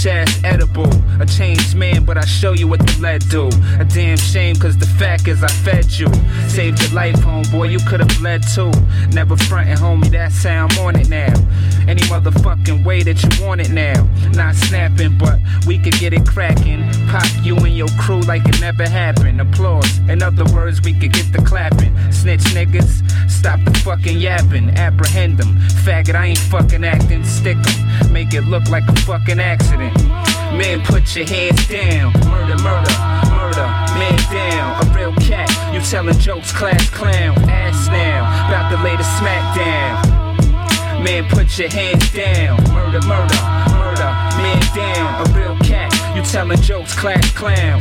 bitch ass edible. A changed man, but I show you what the lead do. A damn shame, cause the fact is I fed you. Saved your life, homeboy, you could've bled too. Never frontin', homie, that's how I'm on it now. Any motherfucking way that you want it now. Not snapping, but we could get it cracking. Pop you and your crew like it never happened. Applause, in other words, we could get the clapping. Snitch niggas, stop the fucking yapping. Apprehend them, faggot, I ain't fucking acting. Stick 'em, make it look like a fucking accident. Man, put your hands down. Murder, murder, murder, man down. A real cat, you telling jokes, class clown. Ass now, about to lay the smack down. Man, put your hands down. Murder, murder, murder, man down. A real cat, you telling jokes, class clown.